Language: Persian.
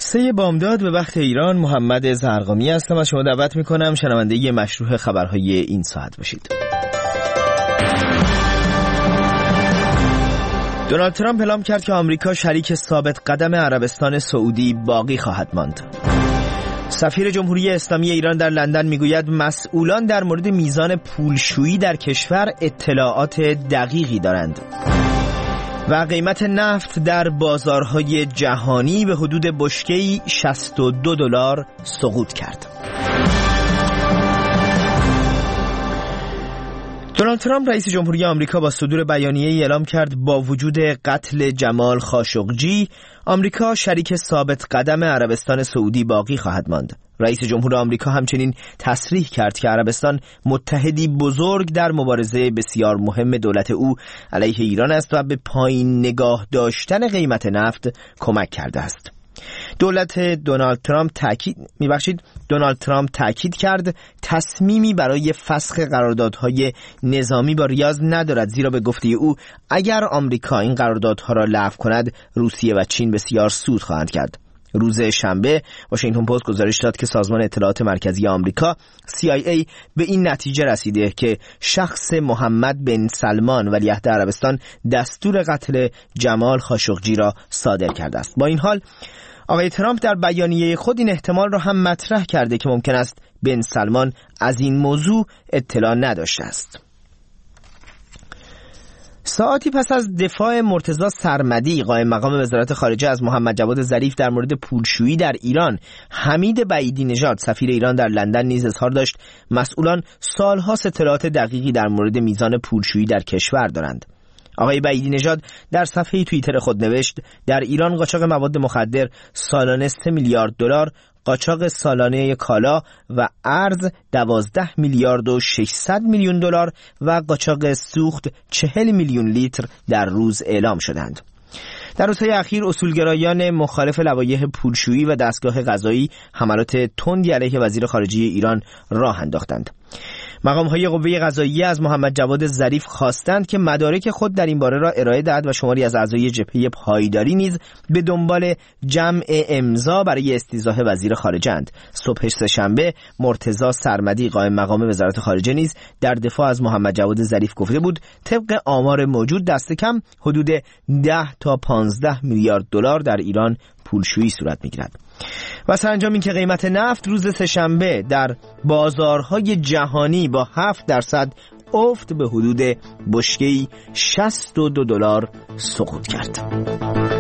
3 بامداد به وقت ایران، محمد زرقامی هستم. از شما دعوت میکنم شنونده مشروع خبرهای این ساعت باشید. دونالد ترامپ اعلام کرد که آمریکا شریک ثابت قدم عربستان سعودی باقی خواهد ماند. سفیر جمهوری اسلامی ایران در لندن میگوید مسئولان در مورد میزان پولشویی در کشور اطلاعات دقیقی دارند. و قیمت نفت در بازارهای جهانی به حدود بشکه‌ای $62 سقوط کرد. دونالد ترامپ رئیس جمهوری آمریکا با صدور بیانیه‌ای اعلام کرد با وجود قتل جمال خاشقجی، آمریکا شریک ثابت قدم عربستان سعودی باقی خواهد ماند. رئیس جمهور آمریکا همچنین تصریح کرد که عربستان متحدی بزرگ در مبارزه بسیار مهم دولت او علیه ایران است و به پایین نگاه داشتن قیمت نفت کمک کرده است. دونالد ترامپ تاکید کرد تصمیمی برای فسخ قراردادهای نظامی با ریاض ندارد، زیرا به گفته او اگر آمریکا این قراردادها را لغو کند روسیه و چین بسیار سود خواهند کرد. روز شنبه واشنگتن پست گزارش داد که سازمان اطلاعات مرکزی آمریکا CIA به این نتیجه رسیده که شخص محمد بن سلمان ولیعهد عربستان دستور قتل جمال خاشقجی را صادر کرده است. با این حال آقای ترامپ در بیانیه خود این احتمال را هم مطرح کرده که ممکن است بن سلمان از این موضوع اطلاع نداشته است. ساعتی پس از دفاع مرتضی سرمدی قائم مقام وزارت خارجه از محمد جواد ظریف در مورد پولشویی در ایران، حمید بعیدی نژاد سفیر ایران در لندن نیز اظهار داشت مسئولان سال‌هاست اطلاعات دقیقی در مورد میزان پولشویی در کشور دارند. آقای بعیدی نژاد در صفحه توییتر خود نوشت در ایران قاچاق مواد مخدر سالانه $3 میلیارد، قاچاق سالانه کالا و ارز $12 میلیارد و $600 میلیون و قاچاق سوخت 40 میلیون لیتر در روز اعلام شدند. در روزهای اخیر اصولگرایان مخالف لوایح پولشویی و دستگاه قضایی حملات تندی علیه وزیر خارجه ایران راه انداختند. مقام‌های قوه قضاییه از محمد جواد ظریف خواستند که مدارک خود در این باره را ارائه دهد و شماری از اعضای جبهه پایداری نیز به دنبال جمع امضا برای استیضاح وزیر خارجه اند. صبح سه‌شنبه مرتضی سرمدی قائم مقام وزارت خارجه نیز در دفاع از محمد جواد ظریف گفته بود طبق آمار موجود دست کم حدود 10 تا 15 میلیارد دلار در ایران پولشویی صورت می‌گیرد. و سرانجام این که قیمت نفت روز سه‌شنبه در بازارهای جهانی با 7% افت به حدود بشکه‌ای $62 سقوط کرد.